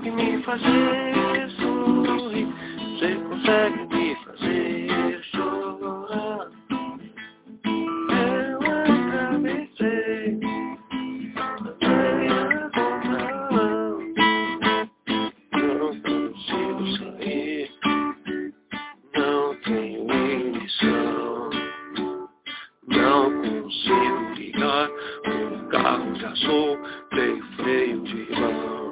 consegue me fazer sorrir, você consegue me fazer chorar. Eu atravessei a meia contramão, eu não consigo sair, não tenho inição, não consigo ligar, o carro já soltei freio de mão.